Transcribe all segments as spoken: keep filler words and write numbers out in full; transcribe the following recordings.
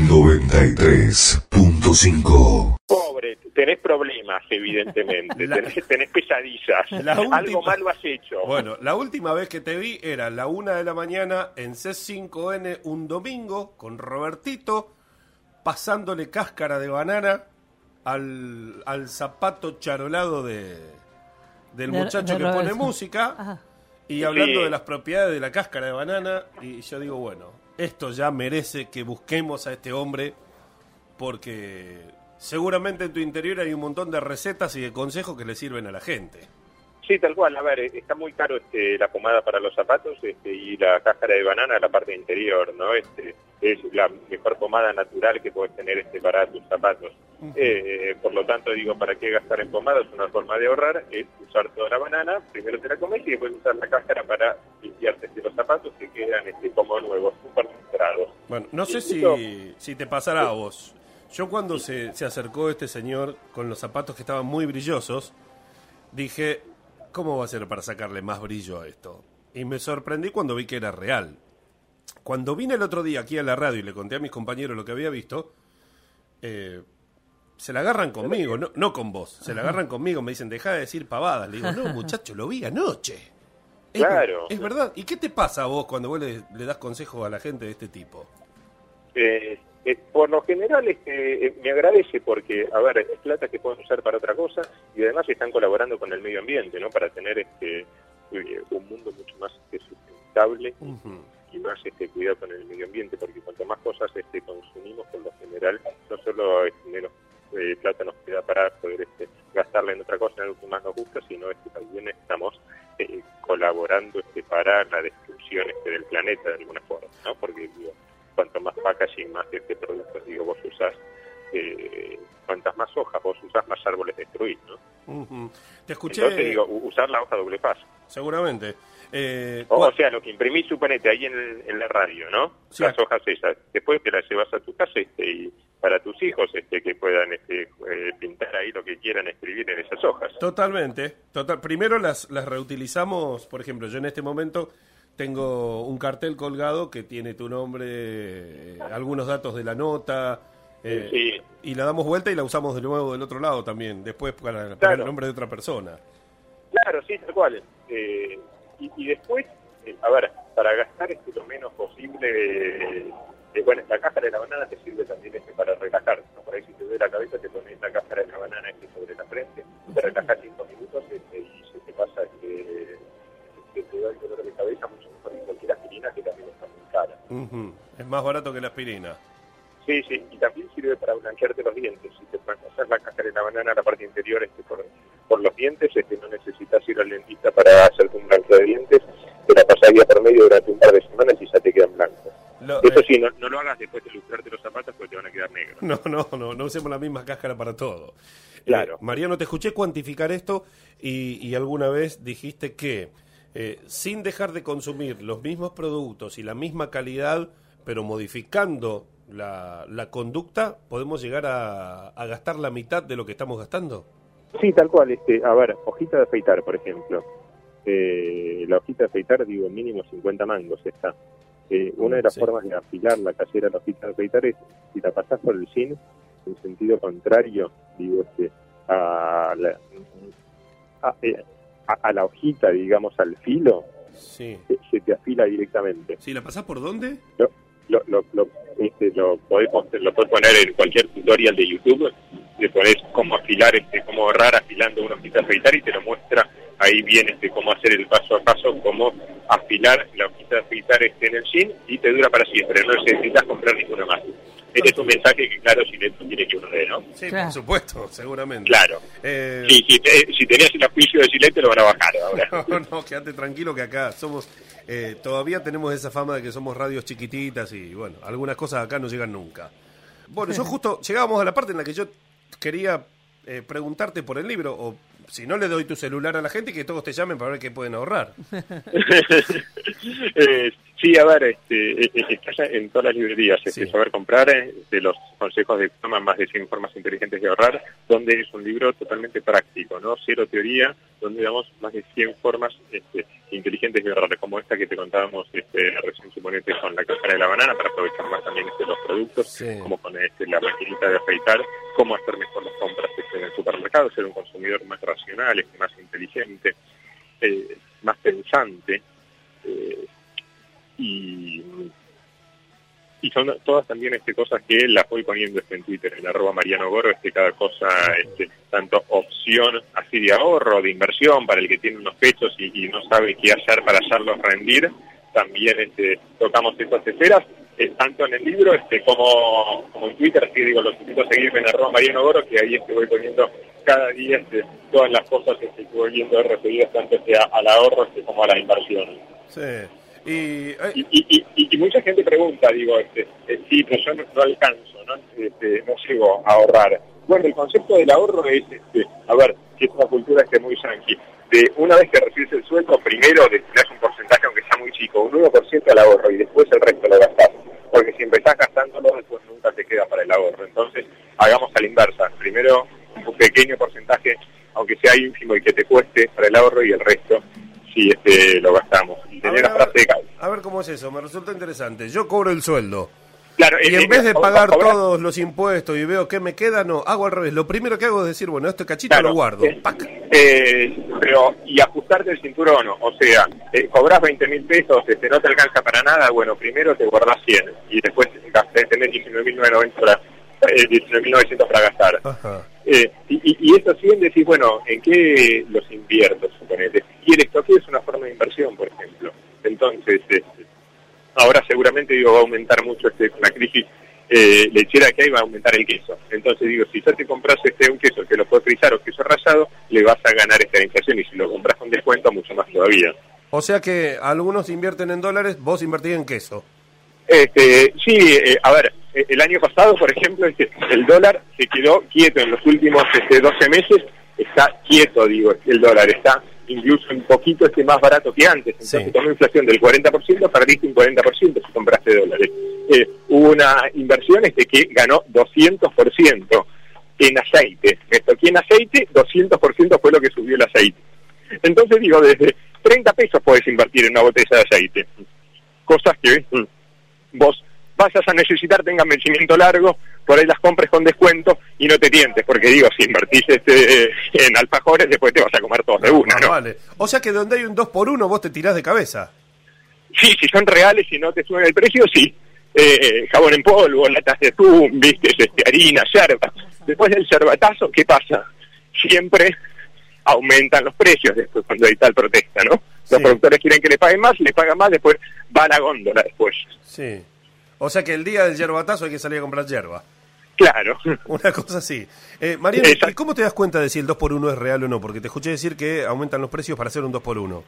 noventa y tres punto cinco. Pobre, tenés problemas, evidentemente. La, tenés, tenés pesadillas. Última, algo malo has hecho. Bueno, la última vez que te vi era la una de la mañana en C cinco N, un domingo, con Robertito, pasándole cáscara de banana al, al zapato charolado de, del de, muchacho de que Roberto. Pone música. Ajá. Y hablando sí. de las propiedades de la cáscara de banana, y yo digo, bueno, esto ya merece que busquemos a este hombre, porque seguramente en tu interior hay un montón de recetas y de consejos que le sirven a la gente. Sí, tal cual. A ver, está muy caro este, la pomada para los zapatos este, y la cáscara de banana, la parte interior, ¿no? Este, es la mejor pomada natural que puedes tener este, para tus zapatos. Uh-huh. eh, por lo tanto, digo, ¿para qué gastar en pomada? Es una forma de ahorrar, es usar toda la banana, primero te la comes y después usar la cáscara para limpiarte este, los zapatos que quedan este, como nuevos, súper filtrados. Bueno, no sé si, si te pasará a vos. Yo cuando se, se acercó este señor con los zapatos que estaban muy brillosos, dije, ¿cómo va a ser para sacarle más brillo a esto? Y me sorprendí cuando vi que era real. Cuando vine el otro día aquí a la radio y le conté a mis compañeros lo que había visto, eh, se la agarran conmigo, no, no con vos, se la agarran conmigo, me dicen, deja de decir pavadas. Le digo, no, muchacho, lo vi anoche. Es, claro. Es verdad. ¿Y qué te pasa a vos cuando vos le, le das consejos a la gente de este tipo? Eh... Eh, por lo general este, eh, me agradece porque, a ver, es plata que pueden usar para otra cosa y además están colaborando con el medio ambiente, ¿no? Para tener este eh, un mundo mucho más este, sustentable uh-huh. y más este cuidado con el medio ambiente, porque cuanto más cosas este consumimos, por lo general, no solo este, menos eh, plata nos queda para poder este, gastarla en otra cosa, en algo que más nos gusta, sino este, también estamos eh, colaborando este, para la destrucción este, del planeta de alguna forma, ¿no? Porque, digo, cuanto más packaging, más este producto, digo, vos usás, eh, cuantas más hojas vos usás, más árboles destruís, ¿no? Uh-huh. Te escuché... Entonces, digo, usar la hoja doble paso. Seguramente. Eh, o, o sea, lo que imprimís, suponete, ahí en, en la radio, ¿no? Sí. Las hojas esas. Después te las llevas a tu casa este, y para tus hijos este, que puedan este, eh, pintar ahí lo que quieran escribir en esas hojas. Totalmente. Total. Primero las, las reutilizamos, por ejemplo, yo en este momento... Tengo un cartel colgado que tiene tu nombre, eh, algunos datos de la nota, eh, sí. y la damos vuelta y la usamos de nuevo del otro lado también, después para poner claro. el nombre de otra persona. Claro, sí, tal cual. Eh, y, y después, eh, a ver, para gastar este lo menos posible, eh, eh, bueno, la cáscara de la banana te sirve también este para relajar, ¿no? Por ahí si te duele la cabeza te pones la cáscara de la banana este sobre la frente, te relajas cinco minutos este, y se te pasa este... que te da el dolor de cabeza mucho mejor que cualquier aspirina, que también está muy cara. Uh-huh. Es más barato que la aspirina. Sí, sí, y también sirve para blanquearte los dientes. Si te pasas la cáscara de la banana a la parte interior este, por, por los dientes, este, no necesitas ir al dentista para hacerte un blanqueo de dientes, te la pasaría por medio durante un par de semanas y ya te quedan blancos. Lo, Eso eh... sí, no, no lo hagas después de lustrarte los zapatos porque te van a quedar negros. No, no, no, no usemos la misma cáscara para todo. Claro. Eh, Mariano, te escuché cuantificar esto y, y alguna vez dijiste que Eh, sin dejar de consumir los mismos productos y la misma calidad, pero modificando la, la conducta, ¿podemos llegar a, a gastar la mitad de lo que estamos gastando? Sí, tal cual. Este, a ver, hojita de afeitar, por ejemplo. Eh, la hojita de afeitar, digo, mínimo cincuenta mangos está. Eh, una de las sí. formas de afilar la casera de la hojita de afeitar es, si la pasás por el zinc, en sentido contrario, digo, este, a la... A, eh, A, a la hojita, digamos, al filo, sí. se, se te afila directamente. ¿Sí? ¿La pasás por dónde? Lo, lo, lo, lo, este, lo, podés, lo podés poner en cualquier tutorial de YouTube, le ponés cómo afilar, este, cómo ahorrar afilando una hojita de afeitar y te lo muestra ahí bien este, cómo hacer el paso a paso, cómo afilar la hojita de afeitar este, en el zinc y te dura para siempre, no necesitas comprar ninguna más. Este es un mensaje que, claro, Gillette no quiere que uno dé, ¿no? Sí, claro. Por supuesto, seguramente. Claro. Eh... Sí, si, te, si tenías el auspicio de Gillette, te lo van a bajar ahora. No, no, quédate tranquilo que acá somos... Eh, todavía tenemos esa fama de que somos radios chiquititas y, bueno, algunas cosas acá no llegan nunca. Bueno, yo justo llegábamos a la parte en la que yo quería eh, preguntarte por el libro, o si no le doy tu celular a la gente y que todos te llamen para ver qué pueden ahorrar. eh, Sí, a ver, este, está ya en todas las librerías, este, Sí. Saber Comprar, eh, de los consejos de Toma, más de cien formas inteligentes de ahorrar, donde es un libro totalmente práctico, ¿no? Cero teoría, donde damos más de cien formas este, inteligentes de ahorrar, como esta que te contábamos este, recién, suponete, con la cáscara de la banana, para aprovechar más también este, los productos, Sí. como con este, la maquinita de afeitar, cómo hacer mejor las compras este, en el supermercado, ser un consumidor más racional, este, más inteligente, eh, más pensante, eh, y, y son todas también este, cosas que las voy poniendo este, en Twitter, en arroba Mariano Goro, este, cada cosa, este, tanto opción así de ahorro, de inversión, para el que tiene unos pechos y, y no sabe qué hacer para hacerlos rendir, también este, tocamos estas esferas, eh, tanto en el libro este, como, como en Twitter, así que digo, los invito a seguirme en arroba Mariano Goro, que ahí este, voy poniendo cada día este, todas las cosas este, que voy viendo referidas tanto este, a, al ahorro este, como a las inversiones. Sí. Y, eh, Y, y, y, y mucha gente pregunta, digo, este, eh, sí, pero yo no, no alcanzo, ¿no? Este, no llego a ahorrar. Bueno, el concepto del ahorro es, este, a ver, que es una cultura este, muy yankee. De una vez que recibes el sueldo, primero destinás un porcentaje, aunque sea muy chico, un uno por ciento al ahorro, y después el resto lo gastás. Porque si empezás gastándolo, después nunca te queda para el ahorro. Entonces, hagamos a la inversa. Primero, un pequeño porcentaje, aunque sea ínfimo y que te cueste, para el ahorro, y el resto sí este, lo gastamos. Y a, tenía ver, una a, ver, frase de Cal. a ver cómo es eso, me resulta interesante. Yo cobro el sueldo. Claro, Y eh, en vez de eh, pagar cobrar- todos los impuestos y veo qué me queda, no, hago al revés. Lo primero que hago es decir, bueno, este cachito Claro, lo guardo. eh, Pac. eh, pero, y ajustarte el cinturón, o sea, eh, cobras veinte mil pesos, este, no te alcanza para nada, bueno, primero te guardás cien y después gasté, tenés diecinueve mil novecientos para, eh, diecinueve mil novecientos para gastar. Ajá. Eh, y, y, y esto siguen decir, bueno, ¿en qué los invierto, suponete? Y el estoque es una forma de inversión, por ejemplo. Entonces, este, ahora seguramente digo, va a aumentar mucho este, con la crisis eh, lechera que hay, va a aumentar el queso. Entonces digo, si ya te compras este, un queso que lo puedes frizar o queso rallado, le vas a ganar esta inflación, y si lo compras con descuento, mucho más todavía. O sea que algunos invierten en dólares, vos invertís en queso. Este, sí, eh, a ver, eh, el año pasado, por ejemplo, este, el dólar se quedó quieto en los últimos este, doce meses, está quieto, digo, el dólar está incluso un poquito este más barato que antes. Entonces, Sí. con una inflación del cuarenta por ciento, perdiste un cuarenta por ciento si compraste dólares. Eh, hubo una inversión este, que ganó doscientos por ciento en aceite. Me toqué en aceite, doscientos por ciento fue lo que subió el aceite. Entonces, digo, desde treinta pesos podés invertir en una botella de aceite. Cosas que mm, vos vayas a necesitar, tengan vencimiento largo, por ahí las compres con descuento y no te tientes, porque digo, si invertís este, en alfajores, después te vas a comer todos de una, Más ¿no? vale. O sea que donde hay un dos por uno vos te tirás de cabeza. Sí, si son reales y no te suben el precio, sí. Eh, jabón en polvo, latas de atún, viste, este, harina, yerba. Después del yerbatazo, ¿qué pasa? Siempre aumentan los precios después cuando hay tal protesta, ¿no? Los Sí. productores quieren que le paguen más, les pagan más, después va a la góndola después. Sí. O sea que el día del yerbatazo hay que salir a comprar yerba. Claro. Una cosa así. Eh, Mariano, Exacto. ¿y cómo te das cuenta de si el dos por uno es real o no? Porque te escuché decir que aumentan los precios para hacer un dos por uno.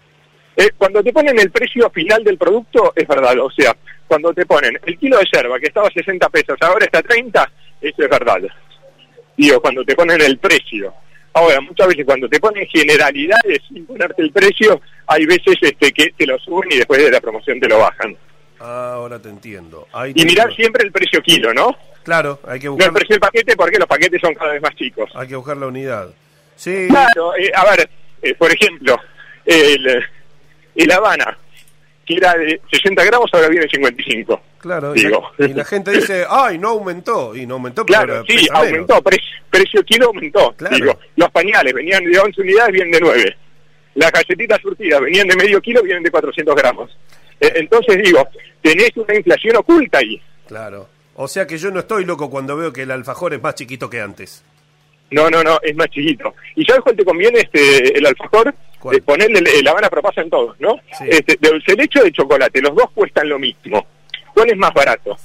Eh, cuando te ponen el precio final del producto, es verdad. O sea, cuando te ponen el kilo de yerba, que estaba a sesenta pesos, ahora está a treinta, eso es verdad. Digo, cuando te ponen el precio. Ahora, muchas veces cuando te ponen generalidades sin ponerte el precio, hay veces este que te lo suben y después de la promoción te lo bajan. Ah, ahora te entiendo. Ahí te Y mirar entiendo. siempre el precio kilo, ¿no? Claro, hay que No buscar, el precio del paquete, porque los paquetes son cada vez más chicos. hay que buscar la unidad. Sí. Claro, eh, a ver, eh, por ejemplo, el, el Habana, que era de sesenta gramos, ahora viene cincuenta y cinco. Claro, y Digo. la, y la gente dice, ay, no aumentó. Y no aumentó, pero Claro, era- sí, pesa menos. aumentó, pre- precio kilo aumentó. Claro. Digo, los pañales venían de once unidades, vienen de nueve. Las galletitas surtidas venían de medio kilo, vienen de cuatrocientos gramos. Eh, entonces digo, tenés una inflación oculta ahí. Claro. O sea que yo no estoy loco cuando veo que el alfajor es más chiquito que antes. No, no, no, es más chiquito. ¿Y sabes cuál te conviene este el alfajor? ¿Cuál? Eh, ponerle el- la Habana propasa en todos, ¿no? Sí. Este, de dulce de leche o de chocolate, los dos cuestan lo mismo. ¿Cuál es más barato?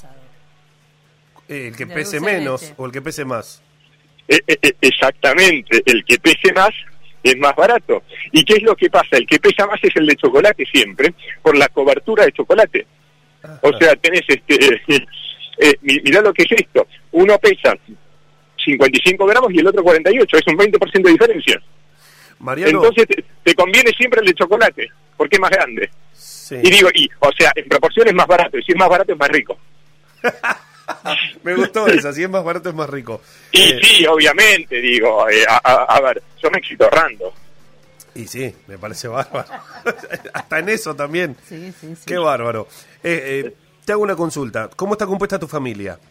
Eh, el que De pese dulce de menos leche. o el que pese más. Eh, eh, eh, exactamente, el que pese más es más barato. ¿Y qué es lo que pasa? El que pesa más es el de chocolate siempre, por la cobertura de chocolate. O sea, tenés este... Eh, eh, mi- mirá lo que es esto. Uno pesa cincuenta y cinco gramos y el otro cuarenta y ocho, es un veinte por ciento de diferencia. Mariano, Entonces te, te conviene siempre el de chocolate, porque es más grande. sí. Sí. Y digo, y, o sea, en proporción es más barato, y si es más barato es más rico. Me gustó esa, si es más barato es más rico. Y Eh, sí, obviamente, digo, eh, a, a, a ver, yo me exito ahorrando. Y sí, me parece bárbaro. Hasta en eso también. Sí, sí, sí. Qué bárbaro. Eh, eh, te hago una consulta. ¿Cómo está compuesta tu familia?